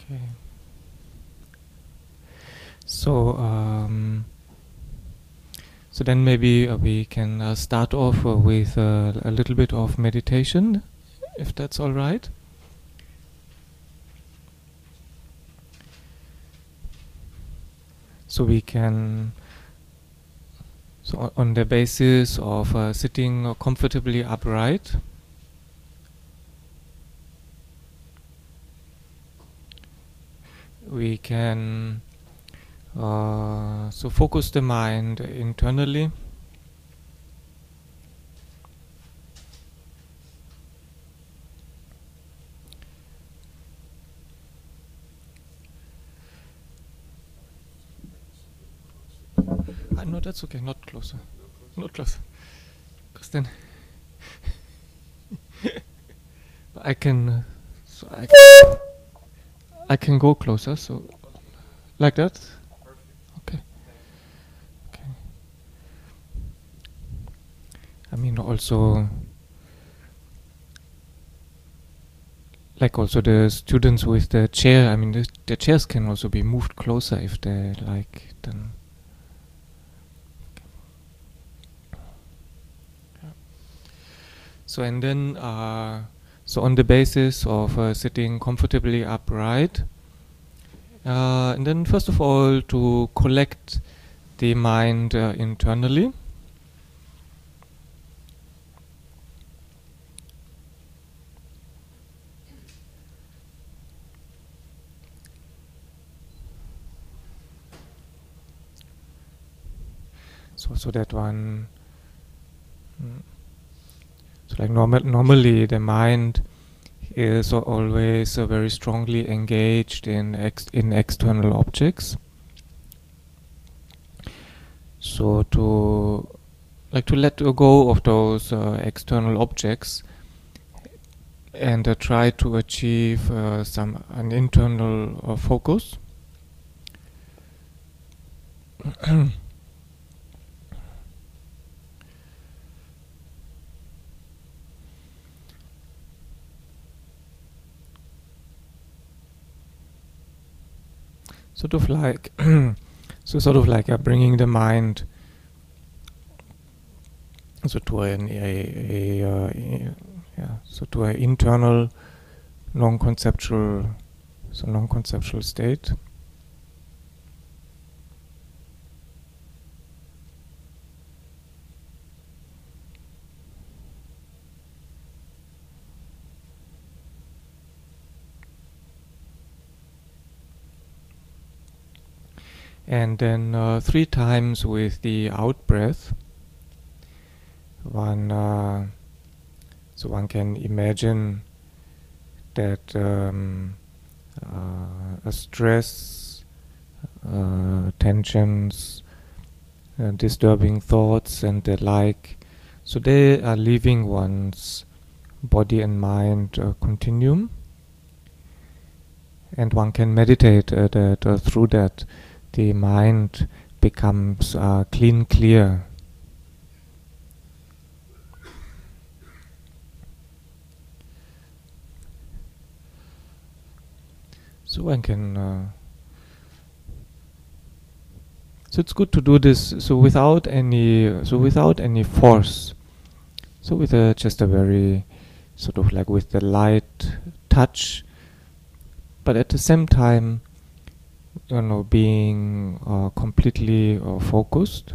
Okay. So, so then maybe we can start off with a little bit of meditation, if that's all right. So we can, so on the basis of sitting comfortably upright, we can so focus the mind internally. No, that's okay. Not closer. Not closer. Because then I can, so I can go closer. So like that. Okay. Okay. I mean, also, like also the students with the chair. I mean, the chairs can also be moved closer if they like. Then. Yeah. So and then, so on the basis of sitting comfortably upright, and then first of all to collect the mind internally. So that one. So like normally the mind is always very strongly engaged in external objects. So to let go of those external objects and try to achieve an internal focus. Sort of like bringing the mind so to to an internal non-conceptual state. And then 3 times with the out breath, so one can imagine that a stress, tensions, disturbing thoughts and the like, so they are leaving one's body and mind continuum, and one can meditate that through that the mind becomes clear. So one can. So it's good to do this. So without any force. So with just a very sort of like with the light touch, but at the same time, being completely focused.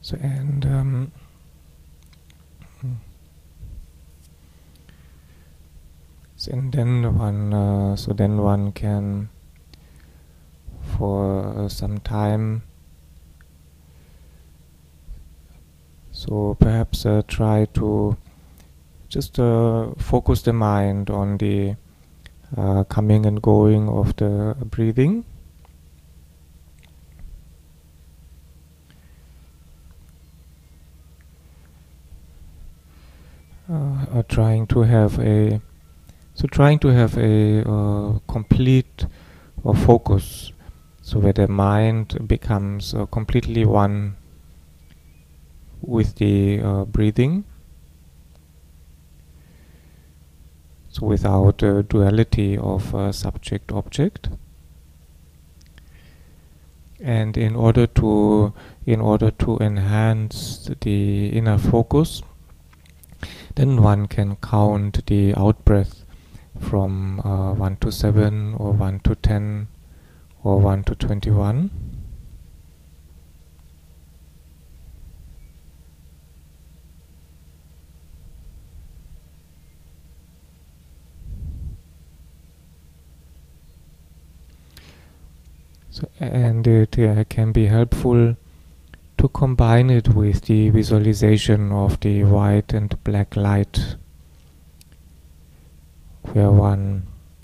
So and so and then one can for some time so perhaps try to just focus the mind on the coming and going of the breathing. Trying to have a complete focus, so where the mind becomes completely one with the breathing, so without duality of subject object. And in order to enhance the inner focus, then one can count the out breath from 1 to 7 or 1 to 10 or 1 to 21. So, and it can be helpful to combine it with the visualization of the white and black light, where one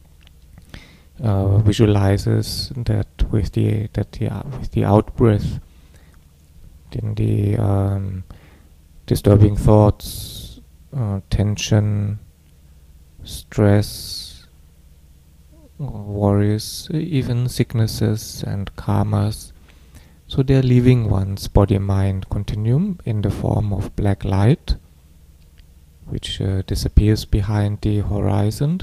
visualizes that with the out breath, then the disturbing thoughts, tension, stress, worries, even sicknesses and karmas, so they are leaving one's body-mind continuum in the form of black light, which disappears behind the horizon.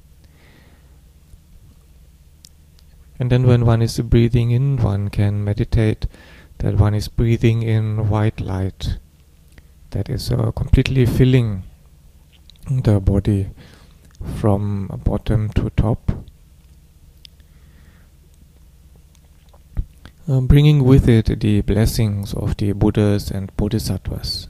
And then when one is breathing in, one can meditate that one is breathing in white light that is completely filling the body from bottom to top, bringing with it the blessings of the Buddhas and Bodhisattvas.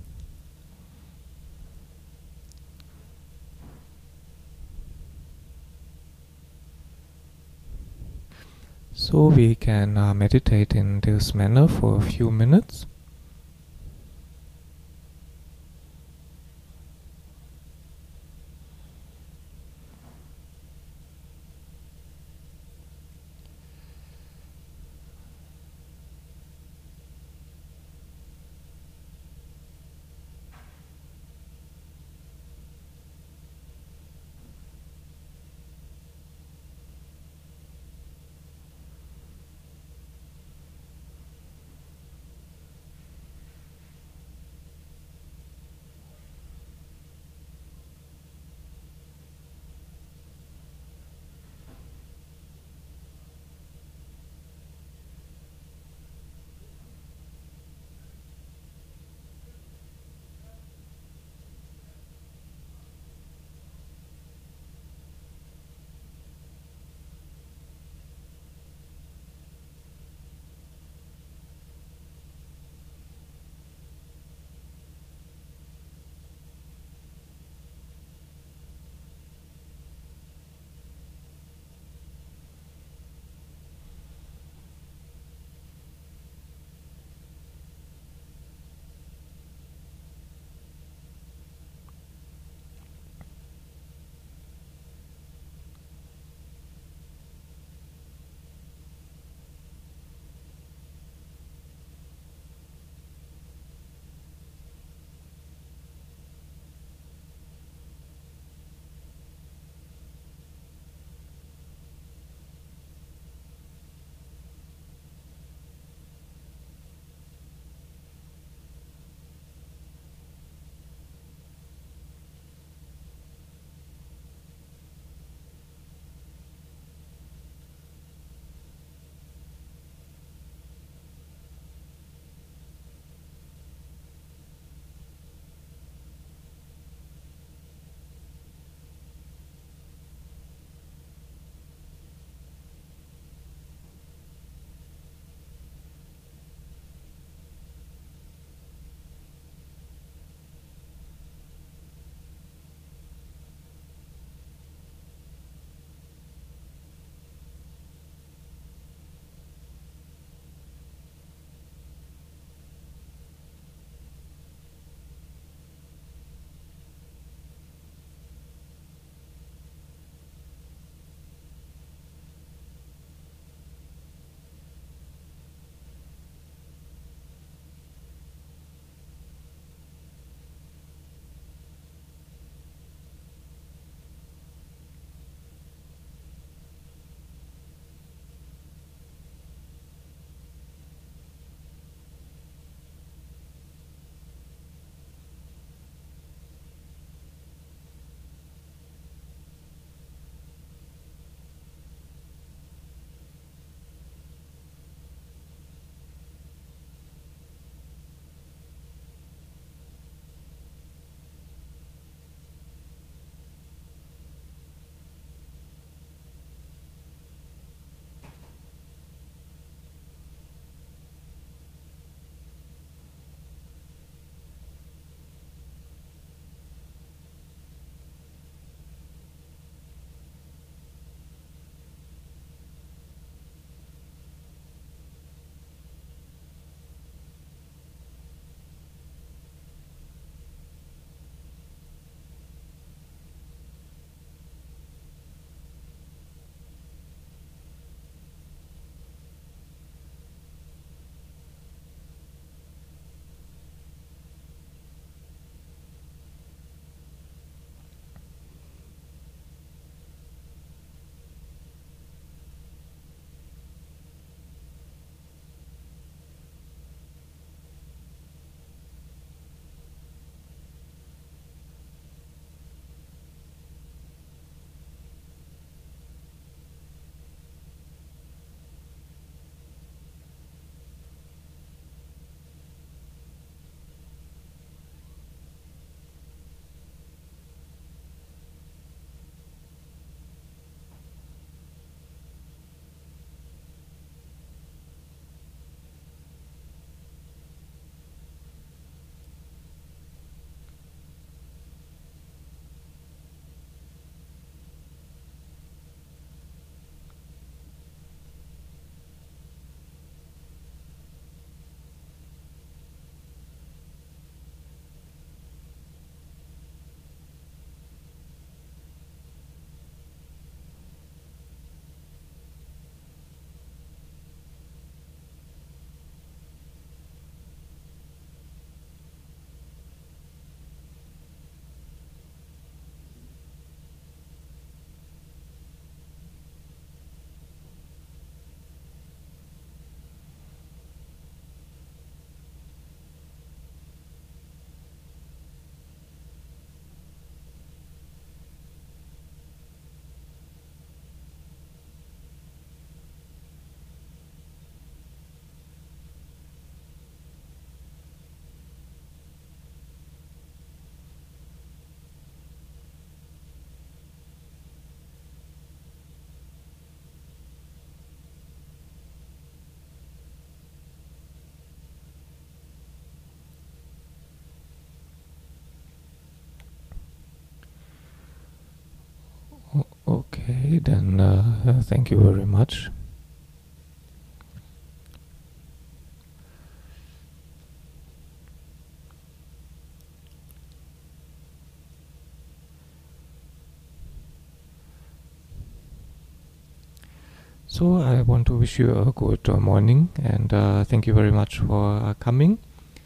So we can meditate in this manner for a few minutes. Okay, then thank you very much. So I want to wish you a good morning, and thank you very much for coming.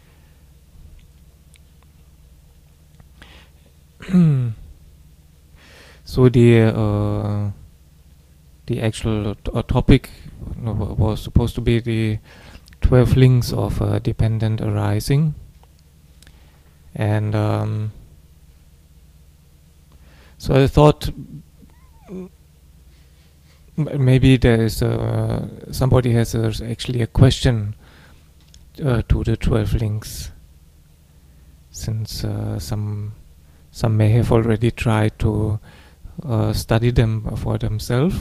So the actual topic was supposed to be the 12 links of dependent arising, and so I thought maybe there is somebody has actually a question to the 12 links, since some may have already tried to study them for themselves.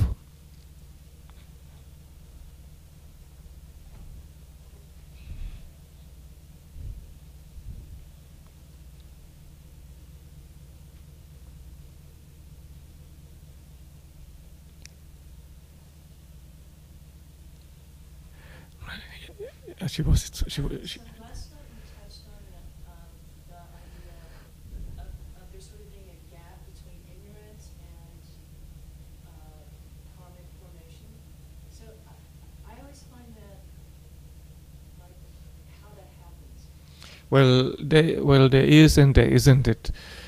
She was. She. Last night you touched on the idea of there sort of being a gap between ignorance and karmic formation. So I always find that, like, how that happens. Well, there is and there isn't it.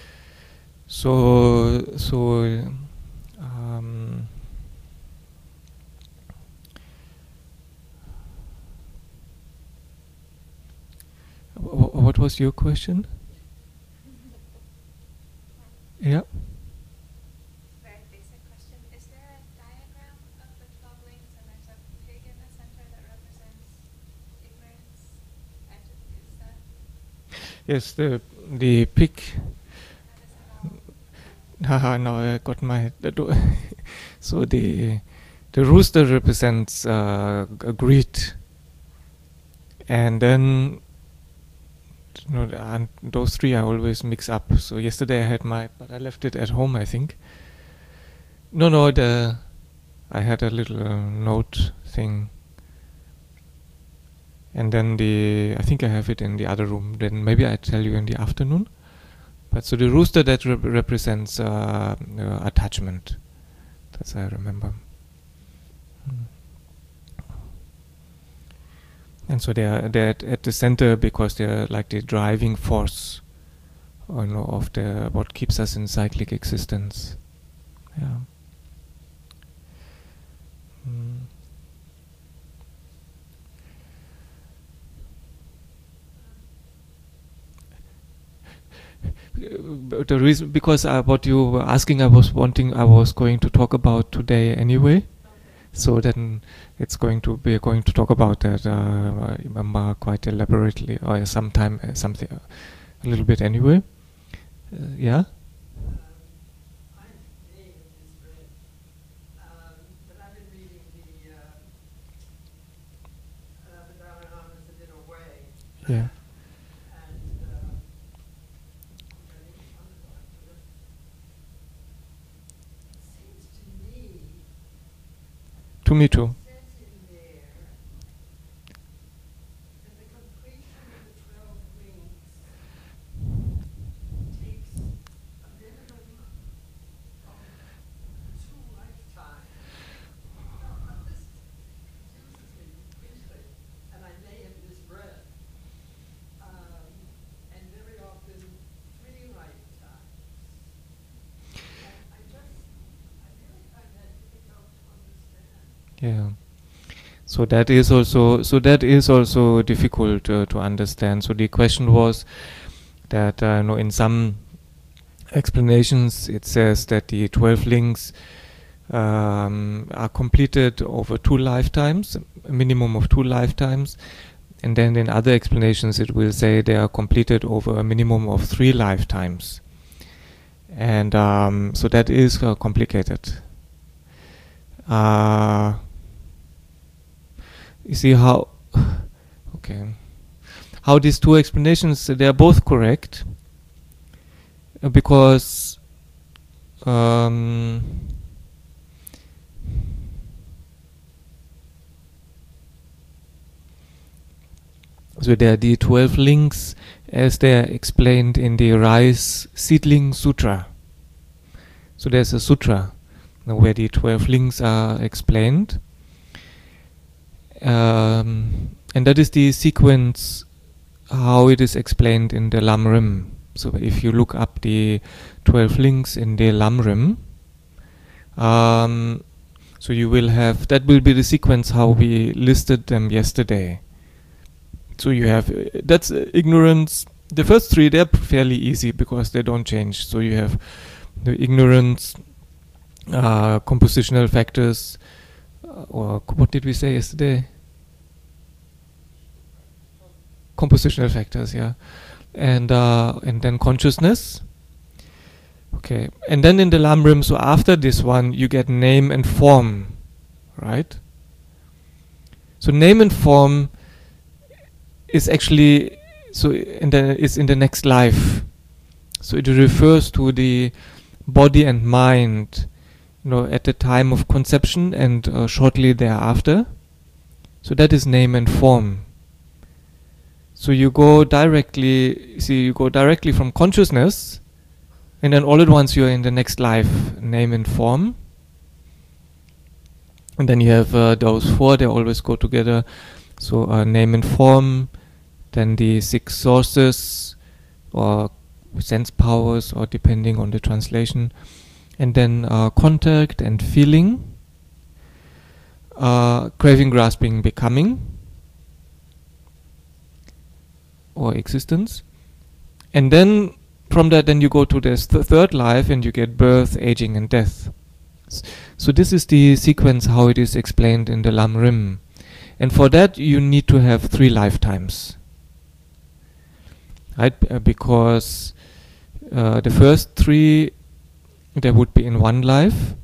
So what was your question? Yeah. Very basic question. Is there a diagram of the 12 links and there's a pig in the center that represents ignorance? Is that? Yes, the pig. How does that all? Haha, no, I got my. So the rooster represents greed, and then and those three I always mix up. So yesterday I had but I left it at home, I think. No, I had a little note thing, and then I think I have it in the other room. Then maybe I tell you in the afternoon. But so the rooster that represents attachment. That's I remember. And so they're at the center because they're like the driving force, of what keeps us in cyclic existence. Yeah. The reason, because what you were asking, I was going to talk about today anyway. So then we're going to talk about that quite elaborately, or something a little bit anyway. Yeah. But I've been reading the Dalai Lama's A Little Way. Yeah. To me too. It says in there that the completion of the 12 links takes a minimum of 2 lifetimes. Now, this confuses me briefly, and I may have misread. And very often 3 lifetimes. And I really find that difficult to understand. Yeah. So that is also difficult to understand. So the question was that in some explanations it says that the 12 links are completed over 2 lifetimes, a minimum of 2 lifetimes, and then in other explanations it will say they are completed over a minimum of 3 lifetimes. And so that is complicated. You see how these two explanations, they are both correct, because So there are the 12 links as they are explained in the Rice Seedling Sutra. So there's a sutra where the 12 links are explained. And that is the sequence how it is explained in the Lamrim. So if you look up the 12 links in the Lamrim, so you will have, that will be the sequence how we listed them yesterday. So you have, that's ignorance. The first three, they're fairly easy because they don't change. So you have the ignorance, compositional factors, or what did we say yesterday? Compositional factors, yeah. And then consciousness. Okay, and then in the Lamrim, so after this one, you get name and form, right? So name and form is actually, so is in the next life. So it refers to the body and mind, at the time of conception and shortly thereafter. So that is name and form. So you go directly from consciousness, and then all at once you are in the next life, name and form. And then you have those four, they always go together. So name and form, then the 6 sources, or sense powers, or depending on the translation. And then contact and feeling, craving, grasping, becoming, or existence. And then from that, then you go to the third life, and you get birth, aging, and death. So this is the sequence how it is explained in the Lamrim. And for that, you need to have 3 lifetimes, right? Because the first 3, they would be in 1 life.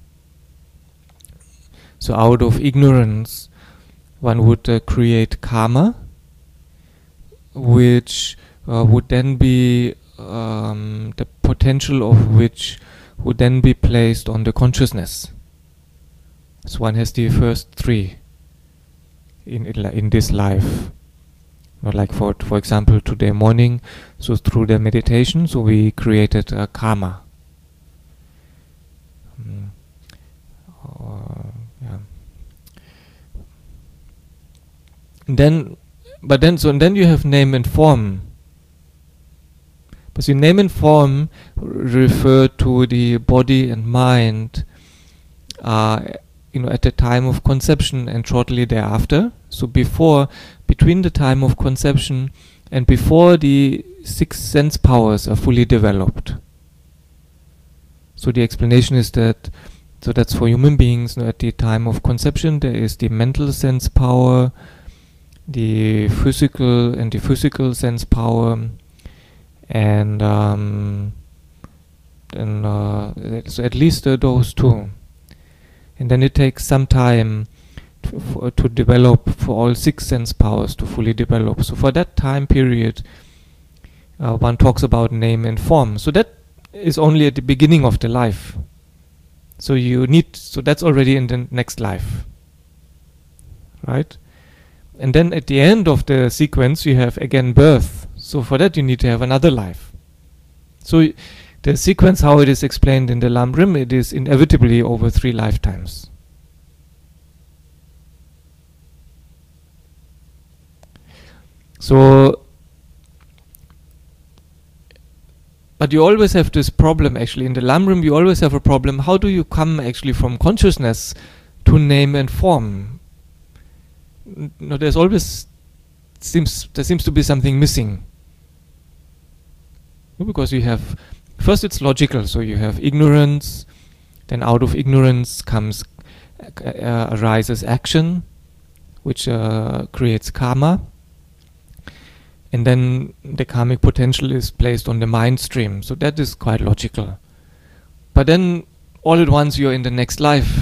So out of ignorance, one would create karma, which would then be the potential of which would then be placed on the consciousness. So one has the first 3 in this life. Like for example, today morning, so through the meditation, so we created karma. Yeah. Then you have name and form. But the name and form refer to the body and mind, at the time of conception and shortly thereafter. So between the time of conception and before the 6 sense powers are fully developed. So the explanation is that, so that's for human beings, at the time of conception there is the mental sense power, the physical sense power, and so at least those 2. And then it takes some time to develop for all 6 sense powers to fully develop. So for that time period, one talks about name and form. So that is only at the beginning of the life. So that's already in the next life, right? And then at the end of the sequence, you have again birth. So for that, you need to have another life. So the sequence, how it is explained in the Lamrim, it is inevitably over 3 lifetimes. So, but you always have this problem actually. In the Lamrim, you always have a problem. How do you come actually from consciousness to name and form? There's always seems to be something missing. Because you have, first it's logical, so you have ignorance, then out of ignorance arises action, which creates karma, and then the karmic potential is placed on the mind stream, so that is quite logical. But then all at once you're in the next life,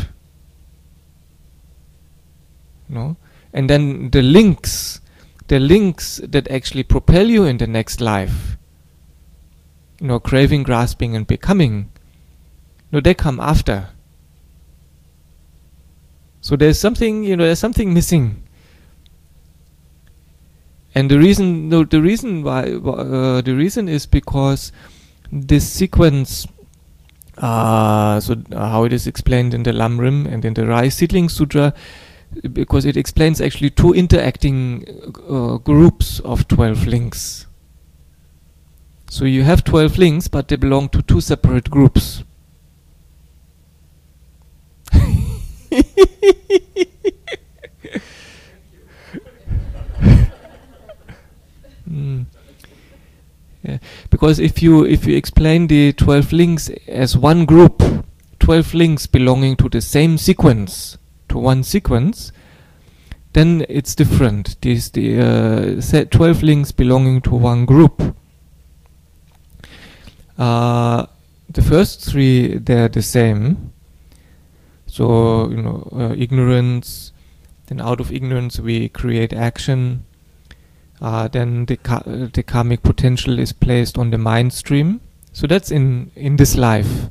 and then the links that actually propel you in the next life, craving, grasping, and becoming, they come after. So there's something missing. And the reason, no, the reason why, the reason is because this sequence, how it is explained in the Lamrim and in the Rai Seedling Sutra, because it explains actually two interacting groups of 12 links. So you have 12 links, but they belong to two separate groups. Yeah. Because if you explain the 12 links as one group, 12 links belonging to the same sequence, to one sequence, then it's different. These 12 links belonging to one group. The first three, they're the same. So, ignorance, then out of ignorance we create action. Then the karmic potential is placed on the mind stream. So that's in this life,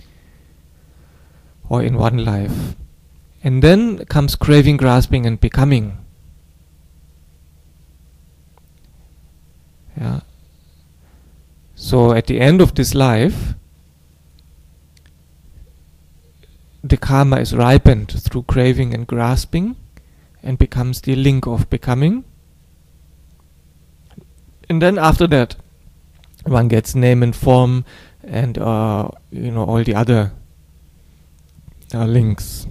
or in one life. And then comes craving, grasping, and becoming. Yeah. So at the end of this life, the karma is ripened through craving and grasping, and becomes the link of becoming. And then after that, one gets name and form, and all the other links.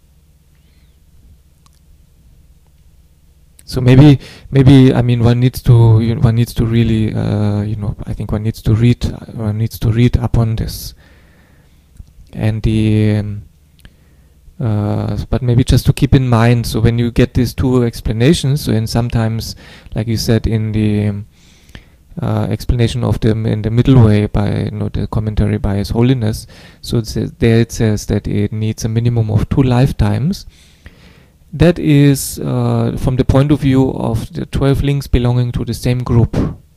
So maybe I mean one needs to really I think one needs to read up on this, and but maybe just to keep in mind. So when you get these two explanations, and sometimes, like you said in the explanation of them in the middle way by the commentary by His Holiness, so it says that it needs a minimum of 2 lifetimes. That is from the point of view of the 12 links belonging to the same group,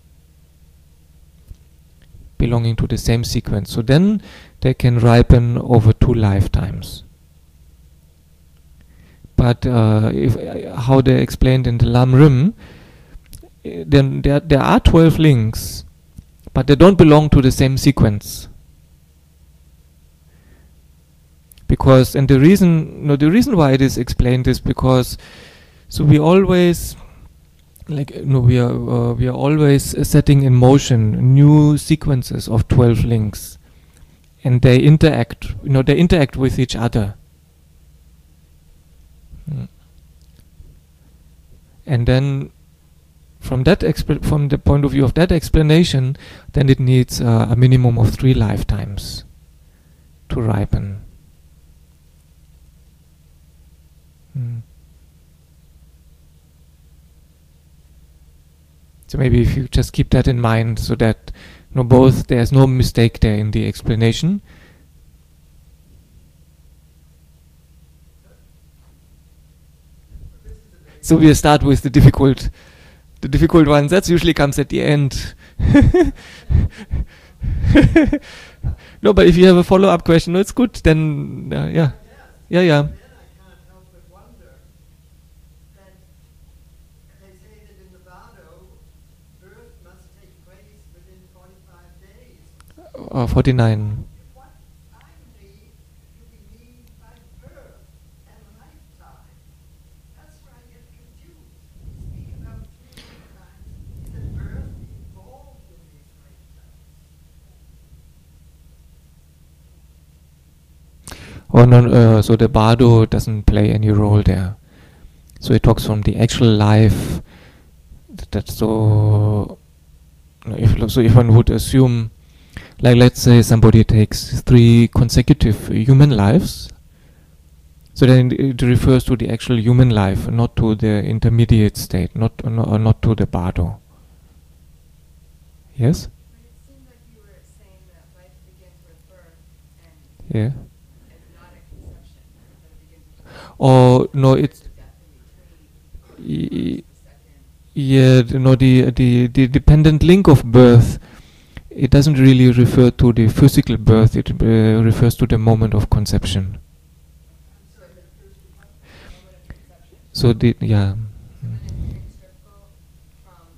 belonging to the same sequence. So then they can ripen over 2 lifetimes. But how they explained in the Lamrim, then there are 12 links, but they don't belong to the same sequence. Because, and the reason why it is explained is because, so we always, we are always setting in motion new sequences of 12 links, and they interact, with each other. And then, from the point of view of that explanation, then it needs a minimum of 3 lifetimes to ripen. So maybe if you just keep that in mind, so that both, there's no mistake there in the explanation. So we'll start with the difficult ones. That usually comes at the end. No, but if you have a follow-up question, it's good. Then yeah. Then I can't help but wonder that they say that in the Bardo, birth must take place within 45 days. 49. What irony do we mean by birth and lifetime? That's where I get confused. We speak about 3 lifetimes. Is the birth involved in these lifetimes? Oh no, so the Bardo doesn't play any role there. So it talks from the actual life. That's so. If one would assume, like let's say somebody takes 3 consecutive human lives, so then it refers to the actual human life, not to the intermediate state, not to the Bardo. Yes. But it seemed like you were saying that life begins with birth and Yeah. not at conception, that it begins with birth. Or no, it's Death in between. y- yeah, the dependent link of birth. It doesn't really refer to the physical birth. It refers to the moment of conception. So the yeah. And it's integral from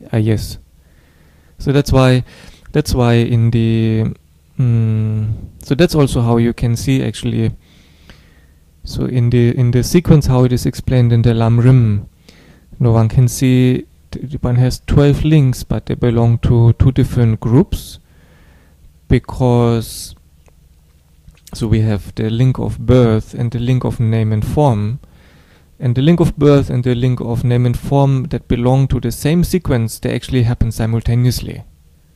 Yes. So that's why in the so that's also how you can see actually. So in the sequence how it is explained in the Lamrim, one can see one has 12 links, but they belong to two different groups, because so we have the link of birth and the link of name and form. And the link of birth and the link of name and form that belong to the same sequence, they actually happen simultaneously.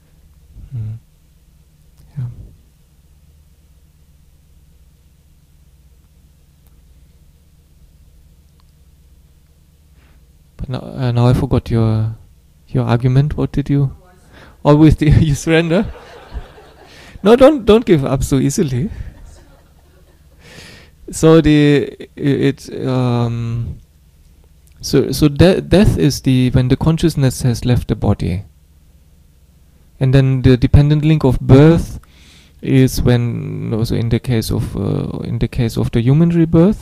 Yeah. But now I forgot your argument. What did you? Always you surrender. No, don't give up so easily. So death is when the consciousness has left the body, and then the dependent link of birth is when, also in the case of the human rebirth,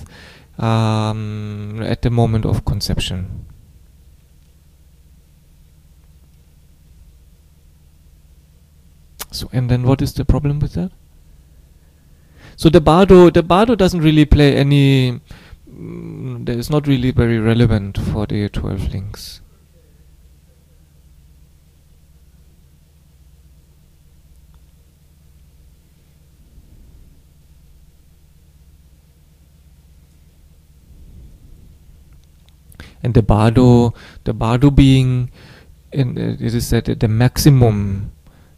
at the moment of conception. So, and then what is the problem with that? So the bardo doesn't really play any. That is not really very relevant for the 12 links. And the bardo being, it is said that the maximum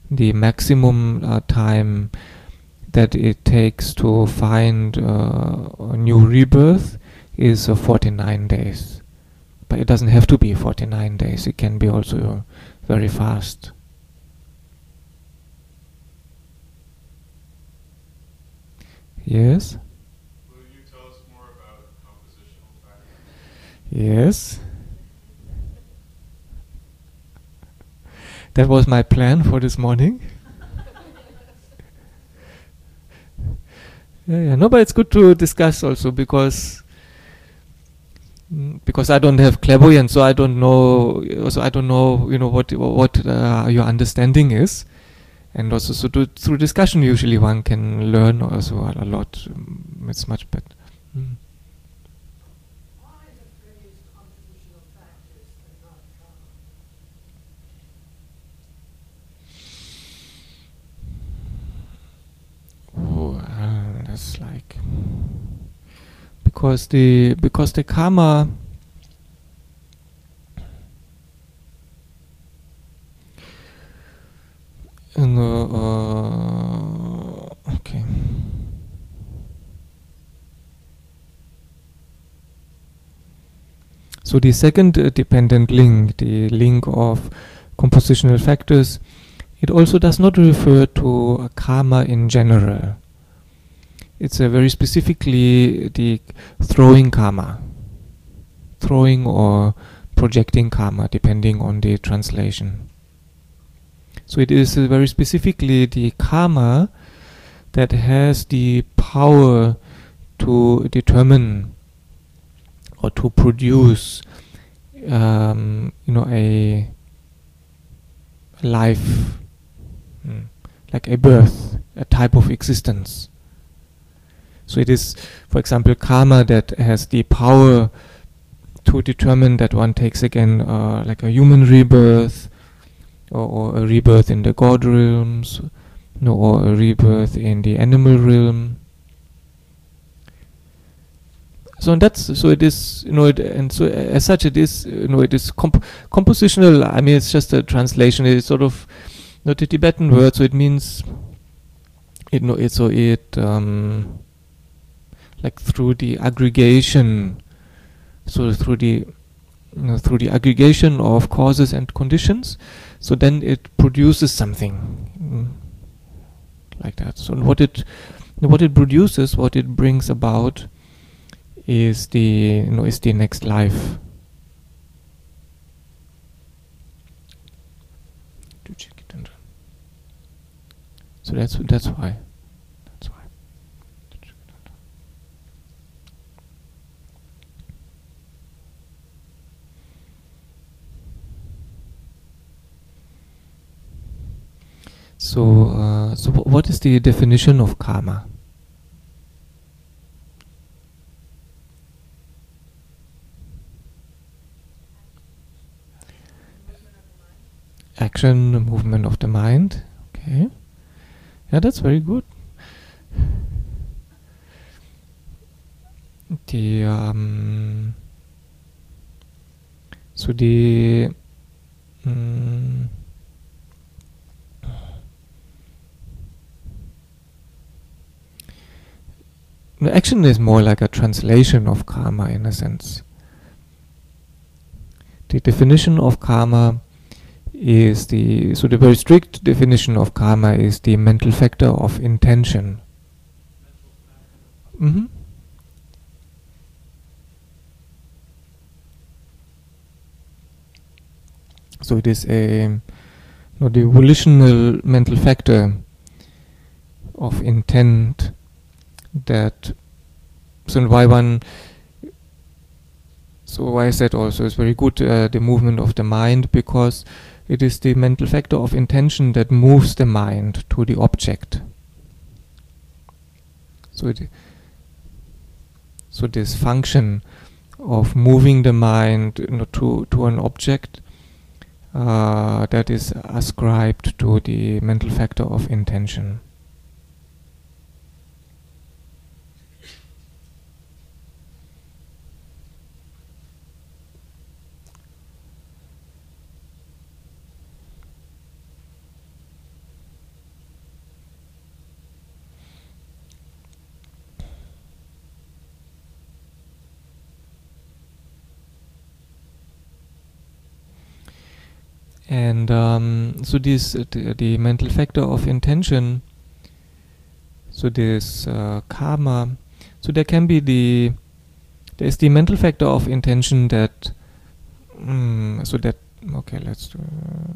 time that it takes to find a new rebirth is 49 days. But it doesn't have to be 49 days. It can be also very fast. Yes? Will you tell us more about compositional factors? Yes. That was my plan for this morning. Yeah. No, but it's good to discuss also, because I don't have clairvoyance, so I don't know. Also, I don't know. What your understanding is, and also through discussion, usually one can learn also a lot. It's much better. Why the phrase compositional factors and not karma? That's like because the karma. Okay. So the second dependent link, the link of compositional factors, it also does not refer to karma in general. It's very specifically the throwing karma, throwing or projecting karma, depending on the translation. So it is very specifically the karma that has the power to determine or to produce, a life, like a birth, a type of existence. So it is, for example, karma that has the power to determine that one takes again like a human rebirth, or a rebirth in the god realms, or a rebirth in the animal realm. So it is, and so as such it is, it is compositional. I mean, it's just a translation. It's sort of not a Tibetan word, so it means, like through the aggregation, so through the aggregation of causes and conditions, so then it produces something like that. So what it produces, what it brings about, is the next life. So that's why. So what is the definition of karma? Action, movement of the mind. Okay. Yeah, that's very good. The so the the action is more like a translation of karma in a sense. The definition of karma is the very strict definition of karma is the mental factor of intention. Mm-hmm. So it is the volitional mental factor of intent that why I said also it's very good the movement of the mind, because it is the mental factor of intention that moves the mind to the object. So this function of moving the mind to an object that is ascribed to the mental factor of intention. And so this the mental factor of intention, so this karma, so there is the mental factor of intention that okay, let's do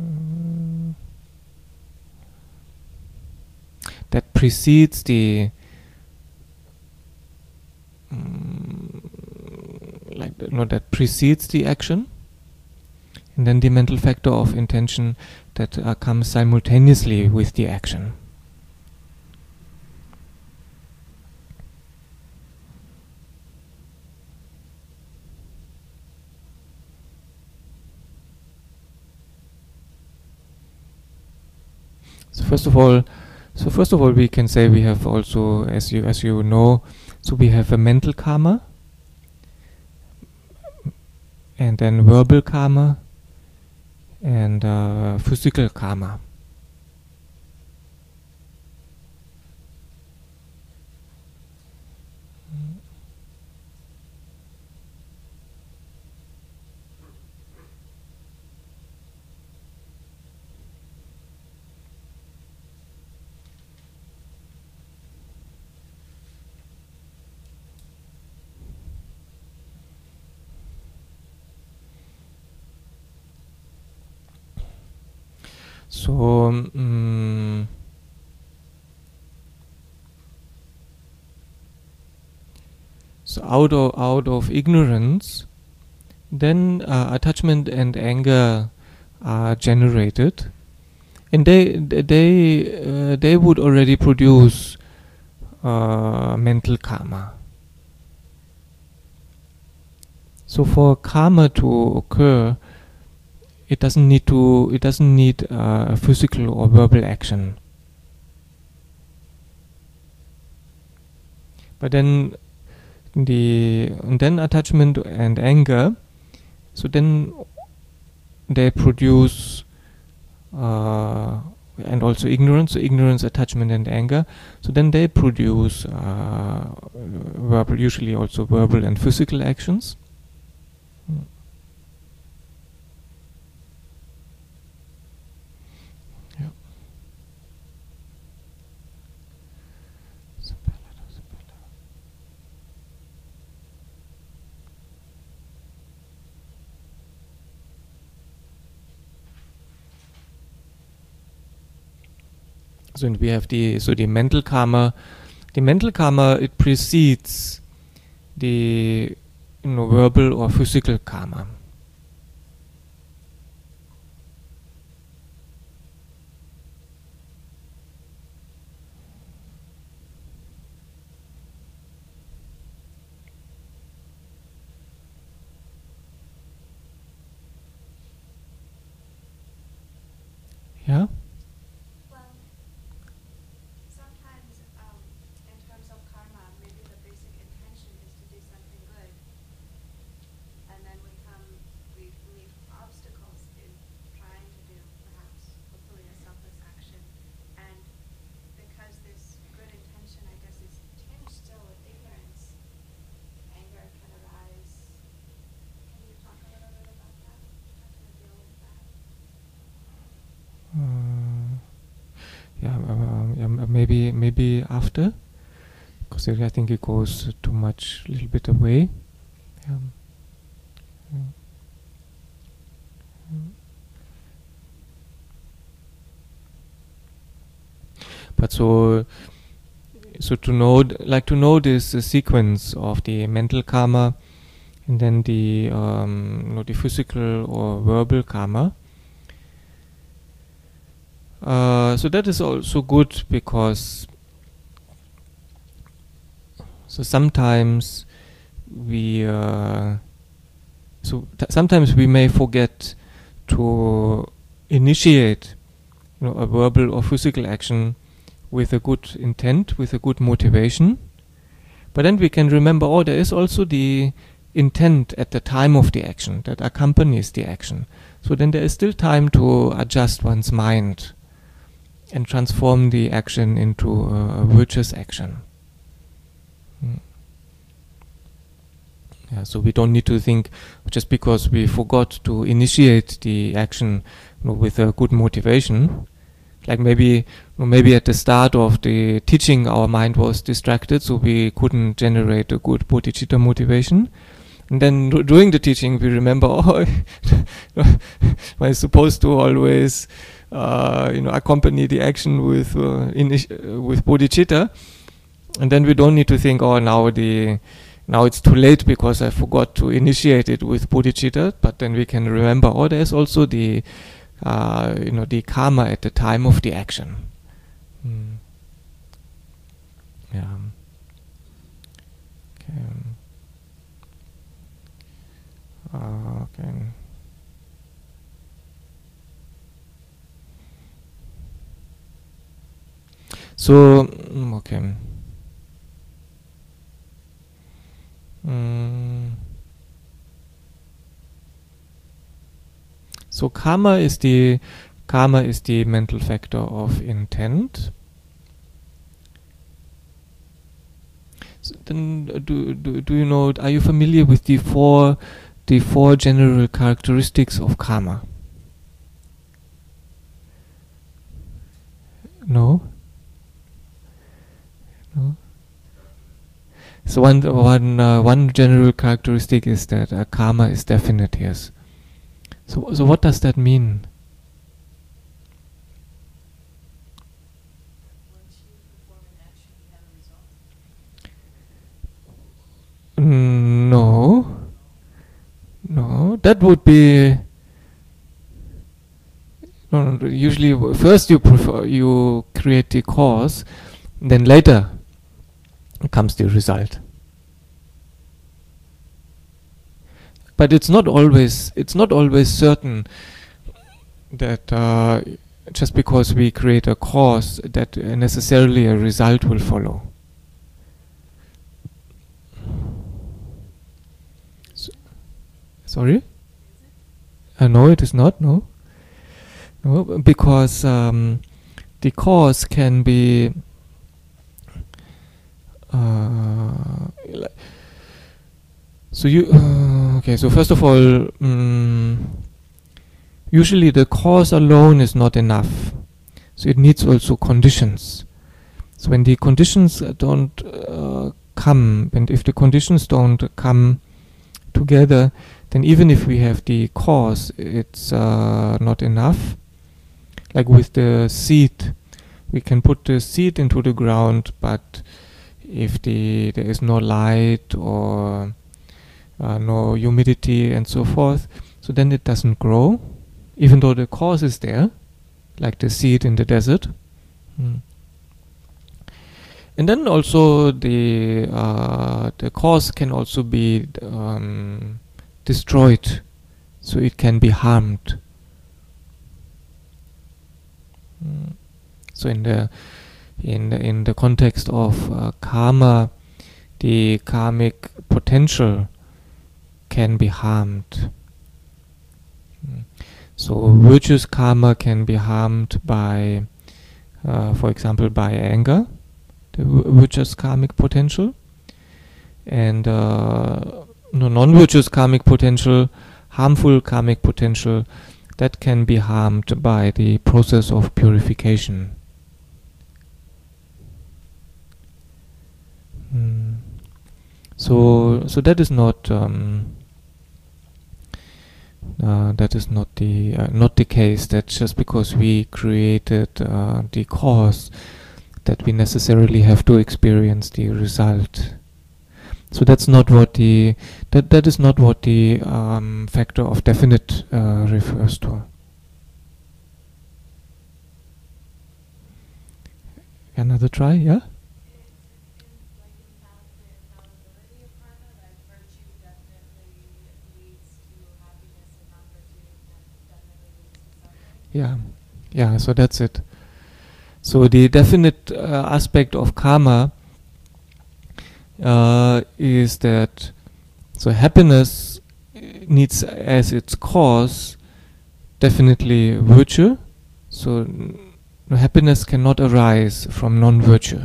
that precedes the that precedes the action. And then the mental factor of intention that comes simultaneously with the action. So first of all, we can say we have also, as you know, so we have a mental karma, and then verbal karma, and physical karma. So so out of ignorance, then attachment and anger are generated, and they would already produce mental karma. So for karma to occur, it doesn't need a physical or verbal action. But then attachment and anger, so then they produce and also ignorance, so ignorance, attachment and anger, so then they produce verbal, usually also verbal and physical actions. So we have the mental karma. The mental karma, it precedes the verbal or physical karma. Yeah? Well, sometimes, in terms of karma, maybe the basic intention is to do something good, and then we meet obstacles in trying to do perhaps hopefully a selfless action, and because this good intention, I guess, is tinged still with ignorance, anger can arise. Can you talk a little bit about that? How to deal with that? Maybe after, because I think it goes too much, a little bit away. Yeah. But so to know, to know this sequence of the mental karma, and then the the physical or verbal karma. So that is also good, because sometimes we sometimes we may forget to initiate a verbal or physical action with a good intent, with a good motivation. But then we can remember, oh, there is also the intent at the time of the action that accompanies the action. So then there is still time to adjust one's mind and transform the action into a virtuous action. Yeah, so we don't need to think just because we forgot to initiate the action with a good motivation. Like maybe at the start of the teaching our mind was distracted, so we couldn't generate a good bodhicitta motivation. And then during the teaching we remember, oh, I'm supposed to always accompany the action with bodhicitta. And then we don't need to think, oh, now it's too late because I forgot to initiate it with bodhicitta. But then we can remember, oh, there's also the the karma at the time of the action. Yeah. Okay. Okay. So, okay. So karma is the mental factor of intent. So then, do you know? Are you familiar with the four general characteristics of karma? No. No. So one general characteristic is that karma is definite. Yes. So what does that mean? Once you perform an action, you have a result. No, that would be no. Usually, first you create the cause, then later comes the result. But it's not always certain that just because we create a cause that necessarily a result will follow. Sorry? No, it is not. No, because the cause can be so you okay. So first of all, usually the cause alone is not enough. So it needs also conditions. So when the conditions don't come, and if the conditions don't come together, then even if we have the cause, it's not enough. Like with the seed, we can put the seed into the ground, but if there is no light or no humidity and so forth, so then it doesn't grow, even though the cause is there, like the seed in the desert. And then also the cause can also be destroyed, so it can be harmed. Mm. So in the context of karma, the karmic potential can be harmed. Mm. So virtuous karma can be harmed by, for example, by anger, the virtuous karmic potential, and non-virtuous karmic potential, harmful karmic potential, that can be harmed by the process of purification. Mm. So that is not not the case that just because we created the cause, that we necessarily have to experience the result. So that's not what that is not what the factor of definite refers to. Another try, yeah. Yeah, yeah. So that's it. So the definite aspect of karma is that so happiness needs as its cause definitely virtue. So happiness cannot arise from non-virtue,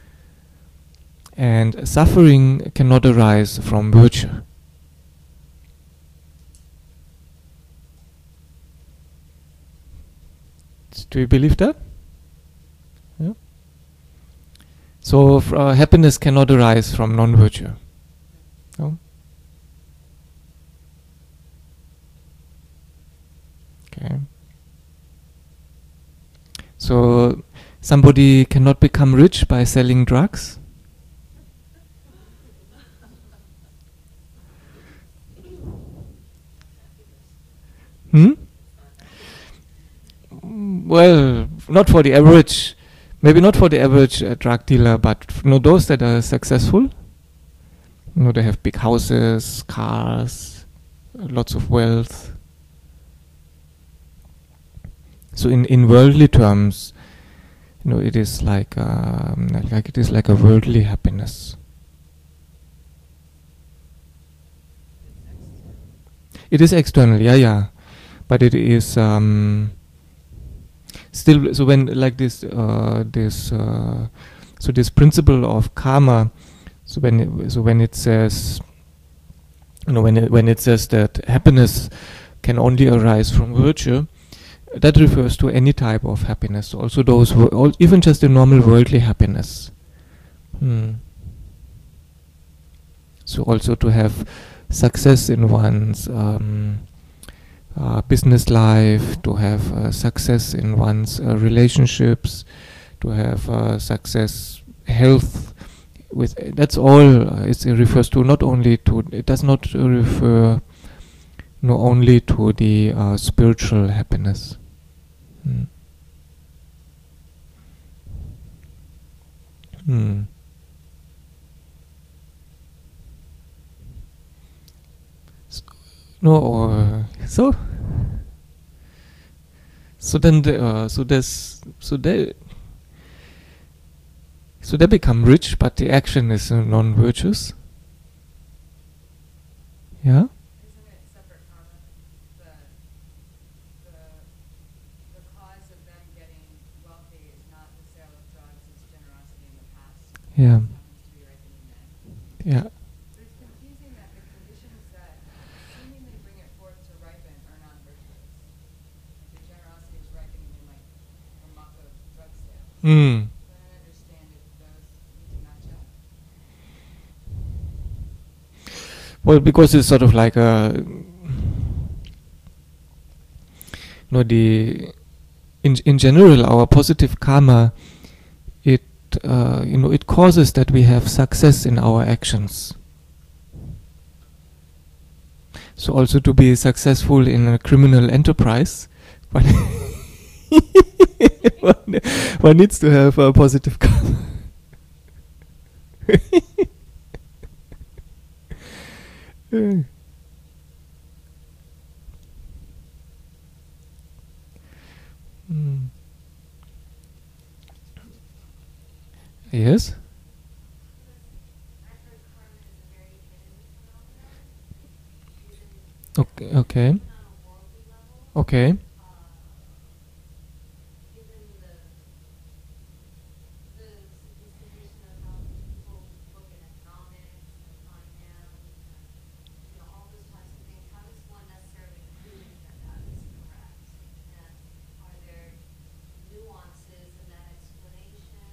and suffering cannot arise from virtue. Do you believe that? Yeah. So happiness cannot arise from non-virtue. No? Okay. So somebody cannot become rich by selling drugs? Hmm? Well, not for the average, maybe not for the average drug dealer, but those that are successful. They have big houses, cars, lots of wealth. So in worldly terms, it is like it is like a worldly happiness. It is external, yeah, but it is still. So when like this so this principle of karma. So when it says, when it says that happiness can only arise from virtue, that refers to any type of happiness. Also those even just the normal worldly happiness. So also to have success in one's business life, to have success in one's relationships, to have success, health. That's all. It refers to not only to. It does not refer only to the spiritual happiness. So then they become rich, but the action is non-virtuous. Yeah. Isn't it separate karma? The cause of them getting wealthy is not the sale of drugs, it's generosity in the past. Yeah. It happens to be ripening then. Yeah. But it's confusing that the conditions that seemingly bring it forth to ripen are non-virtuous. If the generosity is ripening in like a muck of drug sales. I don't understand if those need to match up. Well, because it's sort of like in general, our positive karma, it causes that we have success in our actions. So also to be successful in a criminal enterprise, one needs to have a positive karma. Yes. I've heard karma is a very hidden phenomenon. Okay. Okay. Even on a worldly level, Okay. given the sophistication of how people look at economics and finance, and, all those types of things, how does one necessarily prove that that is correct? And are there nuances in that explanation?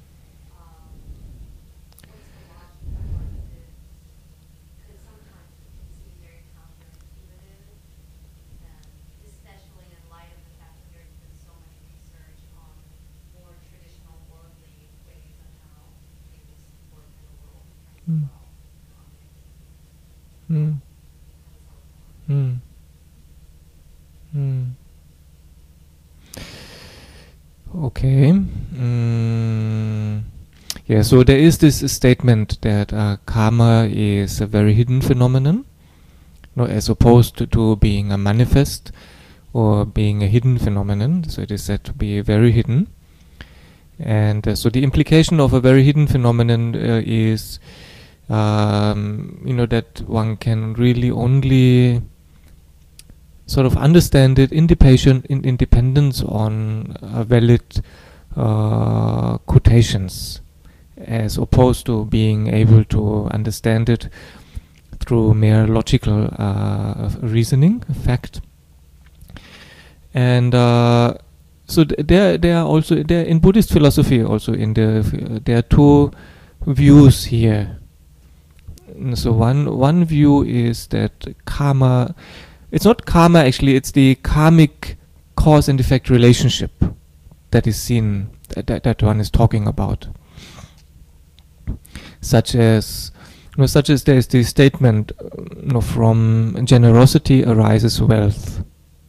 What's the logic behind it? Because sometimes it can seem very counterintuitive, and especially in light of the fact that there's been so much research on more traditional worldly ways on how things work in the world as Mm. well. Hmm. How does that work? Hmm. Okay. Mm. Yeah, so there is this statement that karma is a very hidden phenomenon, as opposed to being a manifest or being a hidden phenomenon. So it is said to be very hidden. And so the implication of a very hidden phenomenon is, that one can really only sort of understand it in independence on valid quotations, as opposed to being able to understand it through mere logical reasoning, fact. And so there are also in Buddhist philosophy also there are two views here. And so one view is that karma. It's not karma actually. It's the karmic cause and effect relationship that is seen that one is talking about. Such as there is the statement, from generosity arises wealth.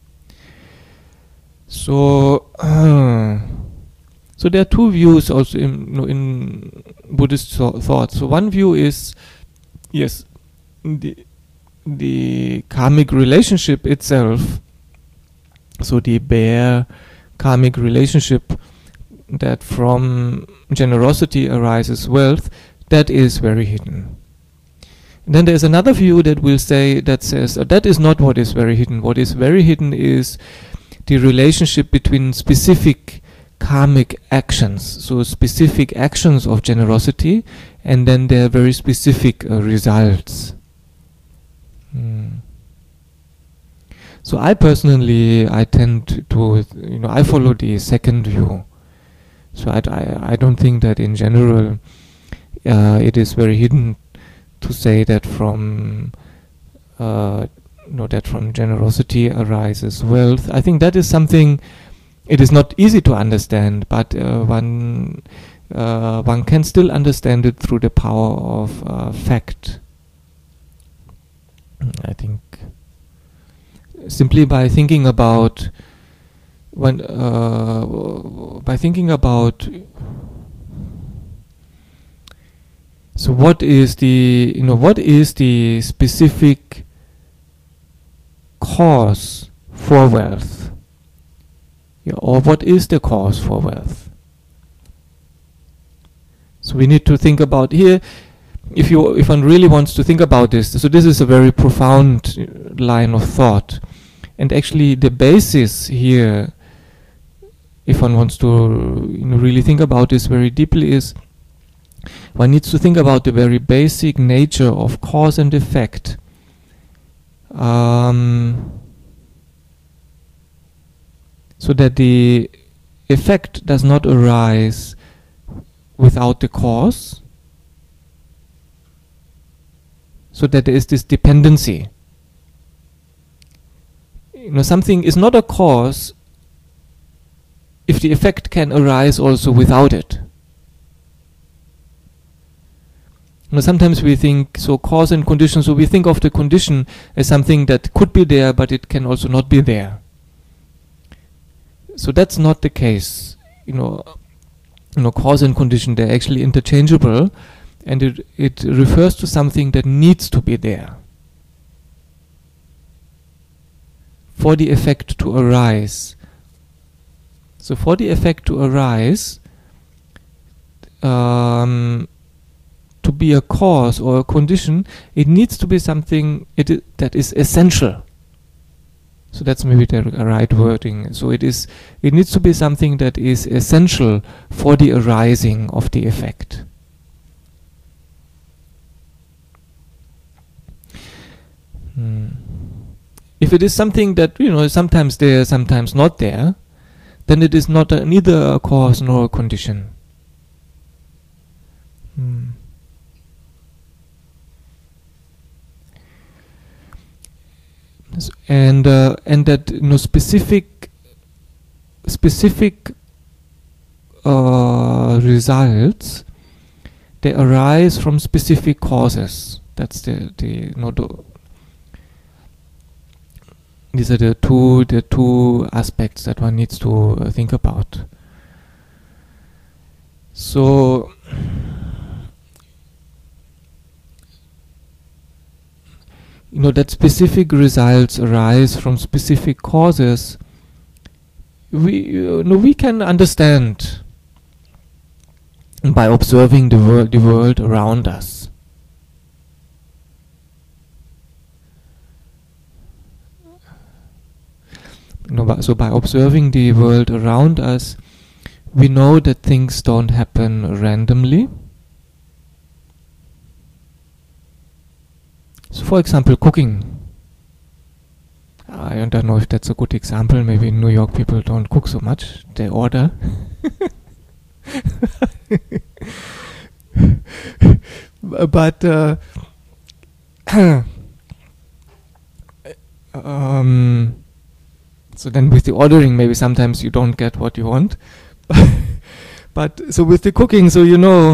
So there are two views also in Buddhist thought. So one view is, yes, the karmic relationship itself, so the bare karmic relationship that from generosity arises wealth, that is very hidden. And then there's another view that says that is not what is very hidden. What is very hidden is the relationship between specific karmic actions, so specific actions of generosity, and then their very specific results. So I personally, I tend to, I follow the second view. So I don't think that in general it is very hidden to say that from generosity arises wealth. I think that is something. It is not easy to understand, but one can still understand it through the power of fact. I think simply by thinking about so what is the specific cause for wealth, or what is the cause for wealth? So we need to think about here. If one really wants to think about this, so this is a very profound line of thought, and actually the basis here, if one wants to really think about this very deeply, is one needs to think about the very basic nature of cause and effect. So that the effect does not arise without the cause, so that there is this dependency. Something is not a cause if the effect can arise also without it. Sometimes we think, so cause and condition, so we think of the condition as something that could be there, but it can also not be there. So that's not the case. Cause and condition, they're actually interchangeable, and it refers to something that needs to be there for the effect to arise. So for the effect to arise, to be a cause or a condition, it needs to be something that is essential. So that's maybe the right wording. So it needs to be something that is essential for the arising of the effect. If it is something that, sometimes there, sometimes not there, then it is not neither a cause nor a condition. And that specific results, they arise from specific causes. That's these are the two aspects that one needs to think about. So that specific results arise from specific causes, we can understand by observing the world around us. So by observing the world around us, we know that things don't happen randomly. So for example, cooking. I don't know if that's a good example. Maybe in New York people don't cook so much. They order. But so then with the ordering, maybe sometimes you don't get what you want. But so with the cooking, so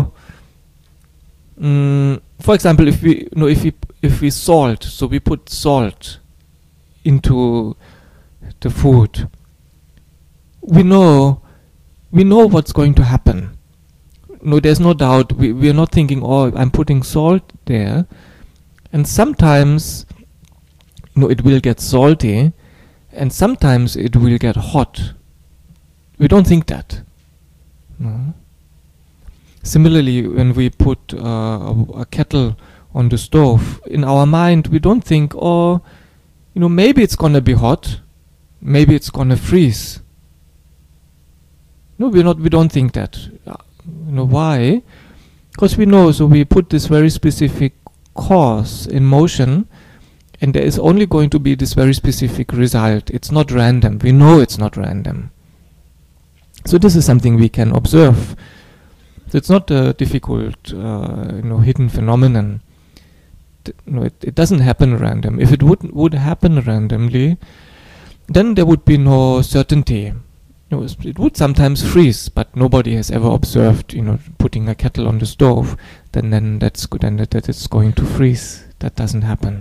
for example, if we salt, so we put salt into the food, we know what's going to happen. There's no doubt. We are not thinking, oh, I'm putting salt there, and sometimes it will get salty, and sometimes it will get hot. We don't think that. No. Similarly, when we put a kettle on the stove, in our mind we don't think, oh, maybe it's gonna be hot, maybe it's gonna freeze. No, we don't think that. Why? Because we know. So we put this very specific cause in motion, and there is only going to be this very specific result. It's not random. We know it's not random. So this is something we can observe. So it's not a difficult, hidden phenomenon. It doesn't happen random. If it would happen randomly, then there would be no certainty. It would sometimes freeze, but nobody has ever observed, putting a kettle on the stove, then that's good, and that it's going to freeze. That doesn't happen.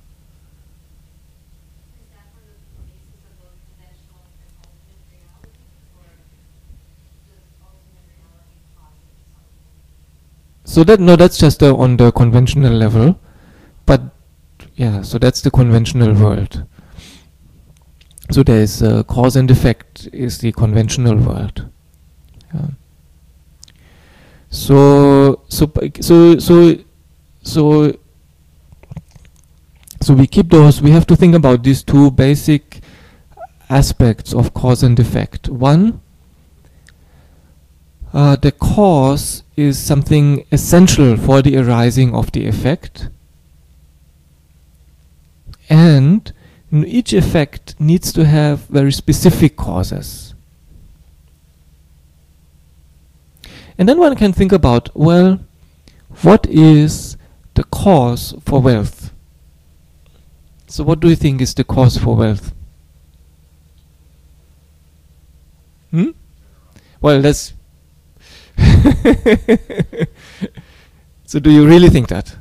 Is that one of the bases of both conventional and ultimate reality, or does ultimate reality posit something? So that's just on the conventional level, but yeah, so that's the conventional world. So there is cause and effect is the conventional world. Yeah. So we keep those. We have to think about these two basic aspects of cause and effect. One, the cause is something essential for the arising of the effect, and each effect needs to have very specific causes. And then one can think about, well, what is the cause for wealth? So what do you think is the cause for wealth? Well, that's... So do you really think that?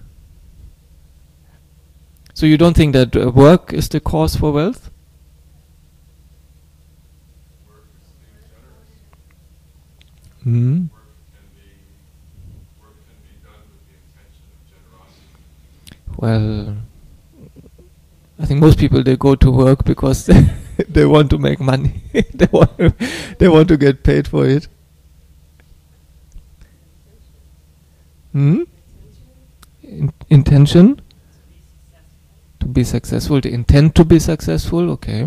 So you don't think that work is the cause for wealth? Work is being generous. Hmm. Work can be done with the intention of generosity. Well, I think most people, they go to work because they want to make money. they want to get paid for it. Hmm? Intention to be successful, the intent to be successful. Okay.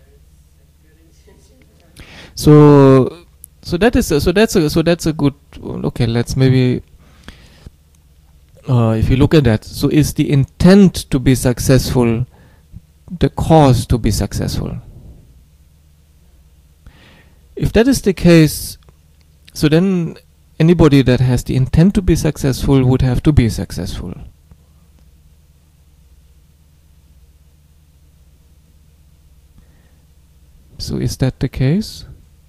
So, that's a good. Okay, let's maybe. If you look at that, so is the intent to be successful the cause to be successful? If that is the case, so then anybody that has the intent to be successful would have to be successful. So is that the case?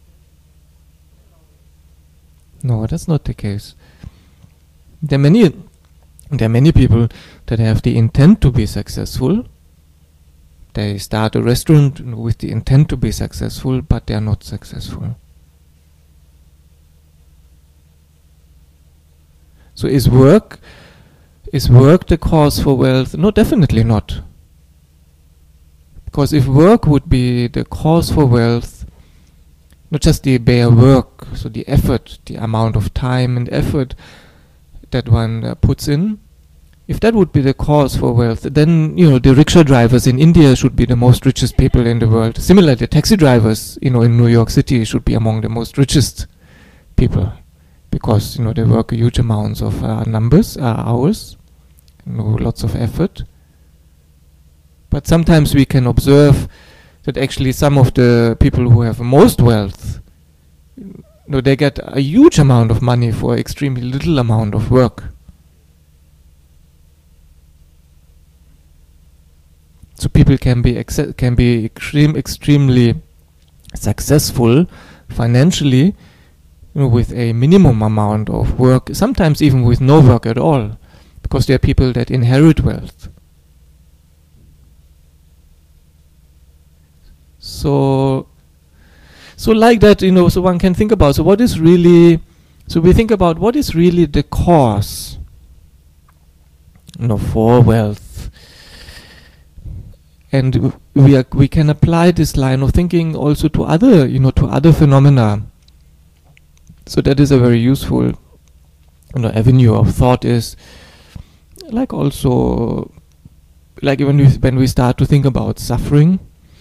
No, that's not the case. There are many people that have the intent to be successful. They start a restaurant with the intent to be successful, but they are not successful. So is work the cause for wealth? No, definitely not. Because if work would be the cause for wealth, not just the bare work, so the effort, the amount of time and effort that one puts in, if that would be the cause for wealth, then the rickshaw drivers in India should be the most richest people in the world. Similarly, the taxi drivers, in New York City should be among the most richest people, because they work huge amounts of hours, lots of effort. But sometimes we can observe that actually some of the people who have most wealth, they get a huge amount of money for extremely little amount of work. So people can be extremely successful financially, with a minimum amount of work, sometimes even with no work at all, because there are people that inherit wealth. So like that, so one can think about, so we think about what is really the cause, for wealth. And we can apply this line of thinking also to other phenomena. So that is a very useful, avenue of thought. Is like also like when we start to think about suffering,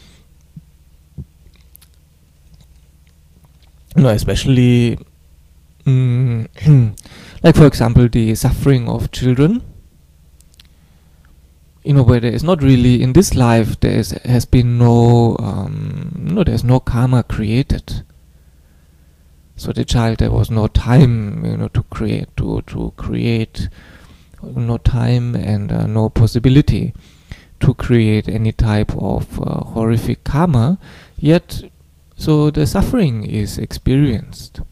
especially like for example the suffering of children. Where there is not really in this life has been there's no karma created. So the child, there was no time, to create, no time and no possibility to create any type of horrific karma. Yet, so the suffering is experienced.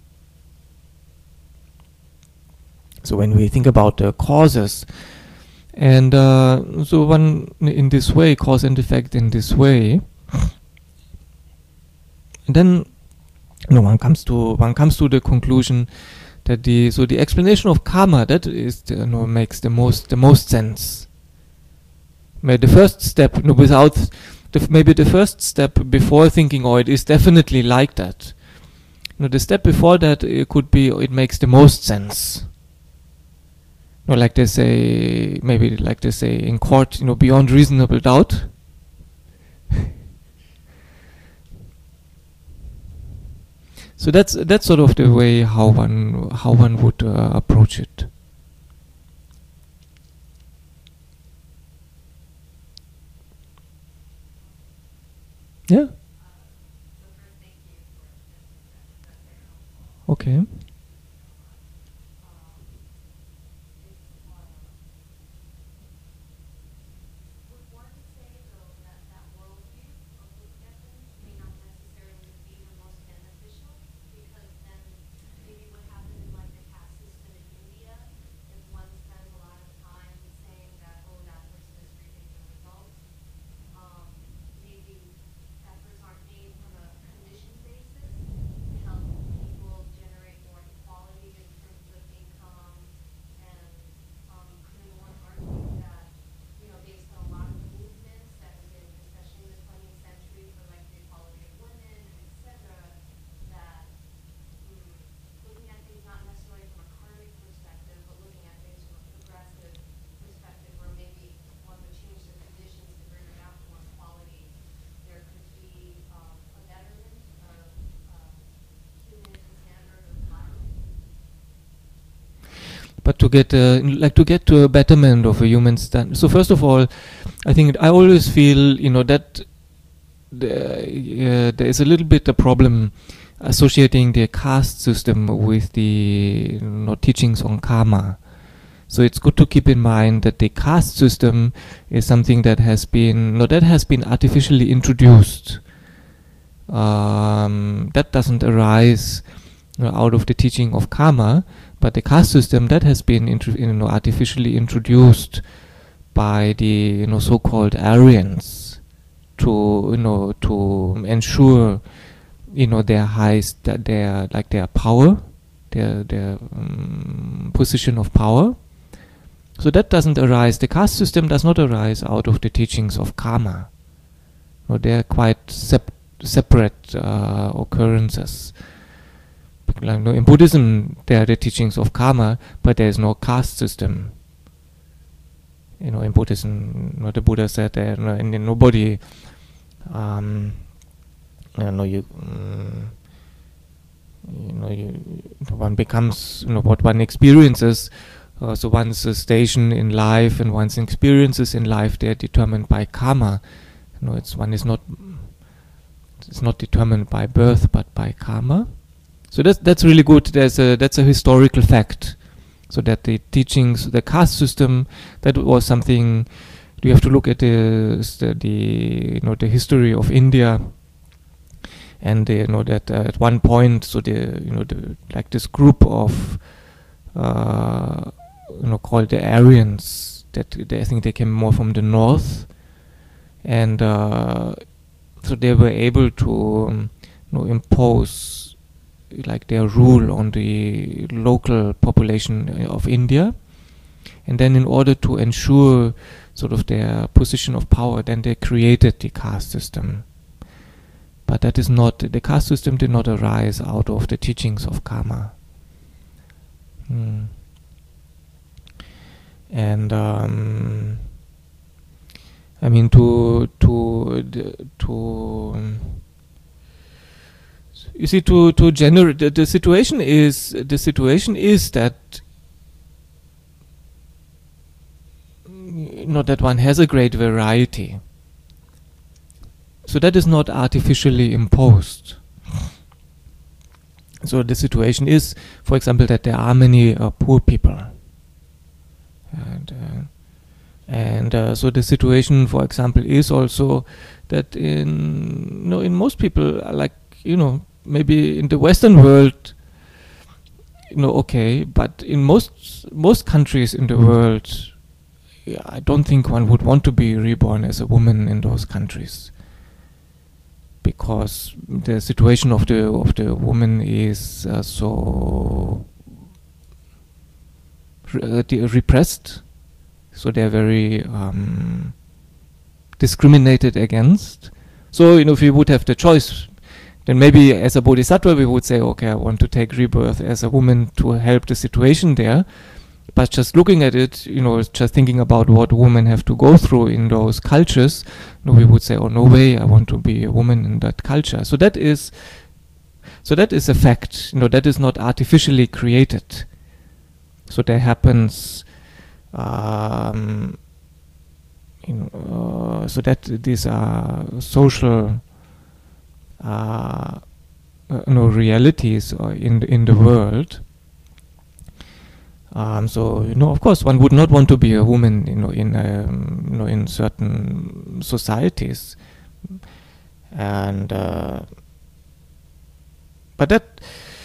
So when we think about the causes, and so one in this way, cause and effect in this way, and then one comes to the conclusion that the explanation of karma, that is makes the most sense. Maybe the first step, maybe the first step before thinking, it is definitely like that. The step before that, it could be, it makes the most sense. Like they say in court, beyond reasonable doubt. So that's sort of the way how one would approach it. Yeah. Okay. to get to a betterment of a human standard. So first of all, I think I always feel that there is a little bit a problem associating the caste system with the teachings on karma. So it's good to keep in mind that the caste system is something that has been artificially introduced. That doesn't arise out of the teaching of karma, but the caste system that has been artificially introduced by the so-called Aryans to ensure their power, their position of power. So that doesn't arise. The caste system does not arise out of the teachings of karma. They are quite separate occurrences. In Buddhism, there are the teachings of karma, but there is no caste system. In Buddhism, the Buddha said that nobody, one becomes what one experiences. So one's station in life and one's experiences in life, they are determined by karma. It's not determined by birth, but by karma. So that's really good. That's a historical fact. So that the teachings, the caste system, that was something. You have to look at the history of India, and that at one point, so this group of called the Aryans, that I think they came more from the north, and so they were able to impose their rule on the local population of India, and then in order to ensure sort of their position of power, then they created the caste system. But that is not, the caste system did not arise out of the teachings of karma. And I mean you see, to generate the situation is that that one has a great variety. So that is not artificially imposed. So the situation is, for example, that there are many poor people, and so the situation, for example, is also that in most people, maybe in the Western world, okay, but in most countries in the world, I don't think one would want to be reborn as a woman in those countries, because the situation of the woman is so repressed, so they're very discriminated against. So if we would have the choice, then maybe as a bodhisattva we would say, okay, I want to take rebirth as a woman to help the situation there. But just looking at it, just thinking about what women have to go through in those cultures, we would say, oh, no way, I want to be a woman in that culture. So that is a fact. That is not artificially created. So there happens, so that these are social, realities in the world. So of course, one would not want to be a woman, in certain societies, and but that,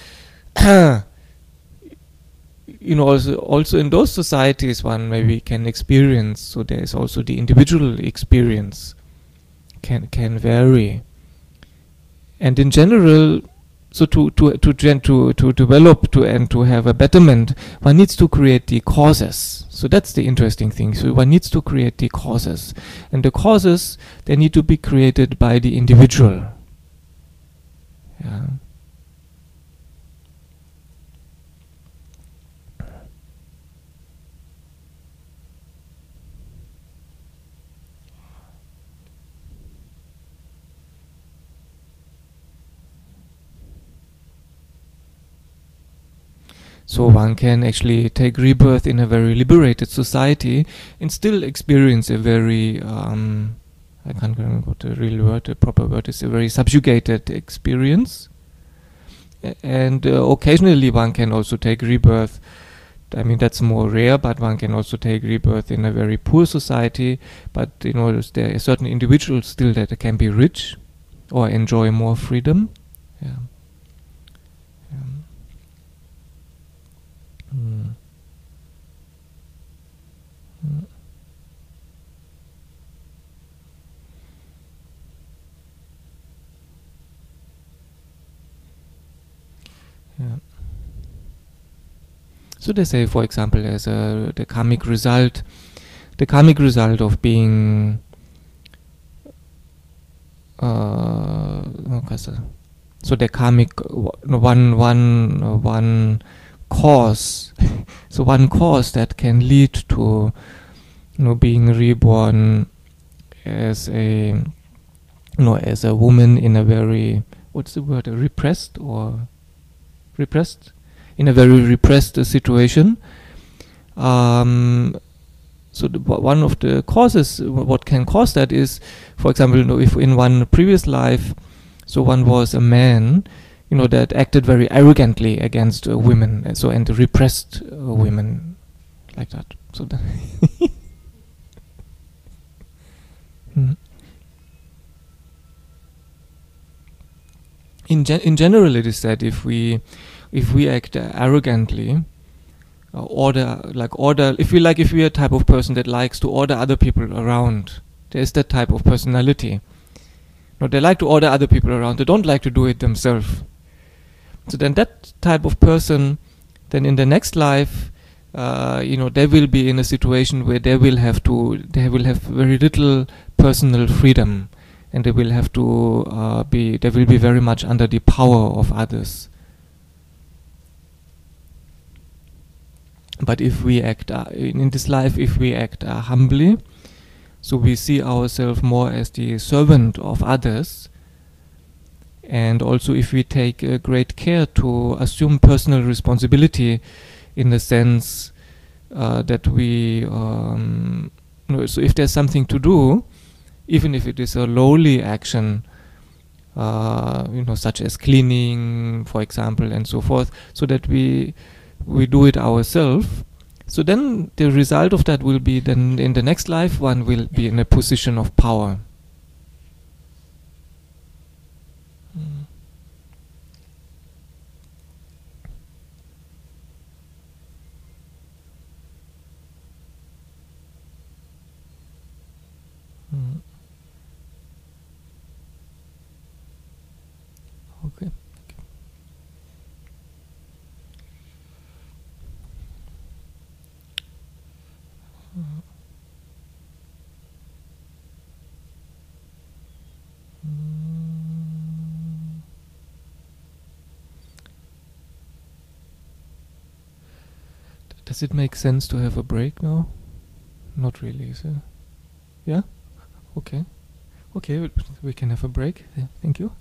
also in those societies, one maybe can experience. So there is also the individual experience can vary, and in general. So to develop and to have a betterment, one needs to create the causes. So that's the interesting thing. So one needs to create the causes, and the causes, they need to be created by the individual. Yeah. So one can actually take rebirth in a very liberated society and still experience a very, I can't remember what the real word, the proper word is, a very subjugated experience. And occasionally one can also take rebirth. I mean, that's more rare, but one can also take rebirth in a very poor society. But there are certain individuals still that can be rich or enjoy more freedom. Yeah. Mm. Mm. Yeah. So they say, for example, as the karmic result of being so the karmic one cause so one cause that can lead to being reborn as a as a woman in a very, what's the word, repressed in a very repressed situation. So one of the causes, what can cause that is, for example, if in one previous life, so one was a man, that acted very arrogantly against women, and repressed women, like that. So in general, it is said if we act arrogantly, if we are a type of person that likes to order other people around, there is that type of personality. They like to order other people around. They don't like to do it themselves. So then that type of person, then in the next life, they will be in a situation where they will have very little personal freedom, and they will have to be very much under the power of others. But if we act in this life, if we act humbly, so we see ourselves more as the servant of others, and also if we take great care to assume personal responsibility, in the sense that we, so if there's something to do, even if it is a lowly action, such as cleaning, for example, and so forth, so that we do it ourselves. So then the result of that will be, then in the next life one will be in a position of power. Okay. Does it make sense to have a break now? Not really, is it? Yeah? Okay. Okay, we can have a break. Yeah, thank you.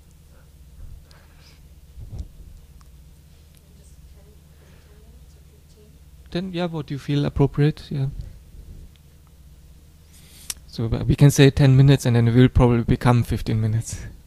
Just 10 minutes or 15? Then, yeah, what you feel appropriate, yeah. So we can say 10 minutes and then it will probably become 15 minutes.